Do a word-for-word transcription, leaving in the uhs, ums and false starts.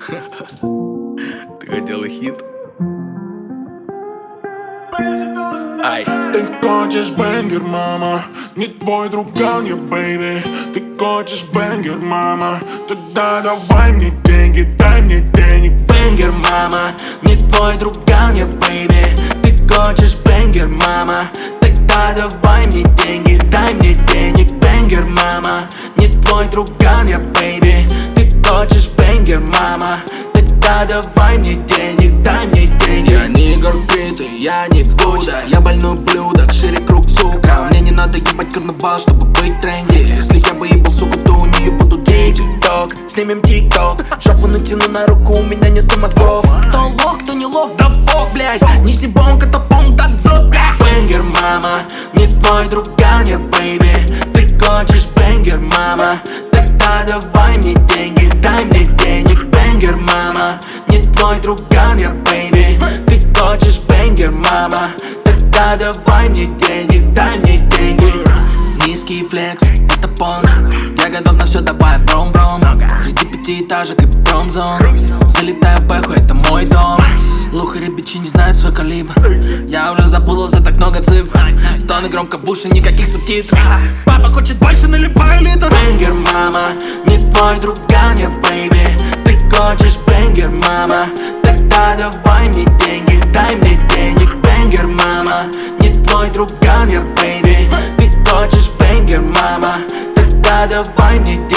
Ты хотела хит? Ай. Ты хочешь бенгер, мама, не твой друган я, бэйби. Ты хочешь бенгер, мама, тогда давай мне деньги, дай мне денег. Бенгер, мама, не твой друган я, бэйби. Ты хочешь бенгер, мама, тогда давай мне деньги, дай мне денег. Бенгер, мама, не твой друган я, бэйби. Ты хочешь бенгер, мама, тогда давай мне денег, дай мне денег. Я не Егор Крид, я не Будда. Я больной блюдо, шире круг, сука. Мне не надо ебать карнавал, чтобы быть в тренде. Если я выебал, суку, то у нее буду тик-ток. Снимем тик-ток, жопу натяну на руку, у меня нету мозгов. Кто лох, кто не лох, да бог, блядь. Не сибон, катапон, так в рот, блядь. Бенгер, мама, не твой друган я, бэйби. Ты хочешь бенгер, мама, тогда давай мне деньги, дай мне денег. Бенгер, мама, не твой друган я, бэйби. Ты хочешь бенгер, мама, тогда давай мне денег, дай мне деньги. Низкий флекс, это пон. Я готов на все, давай бром-бром. Среди пятиэтажек и промзон. Залетаю в бэху, это мой дом. Лухари бичи не знают свой калибр. Я уже запутался, так много цифр. Стоны громко в уши, никаких субтитров. Папа хочет больше, наливаю литр. Бенгер, мама, не твой друган я, бэйби. Ты хочешь бенгер, мама, тогда давай мне деньги, дай мне денег. Бенгер, мама, не твой друган я, бэйби. Ты хочешь бенгер, мама, тогда давай мне деньги.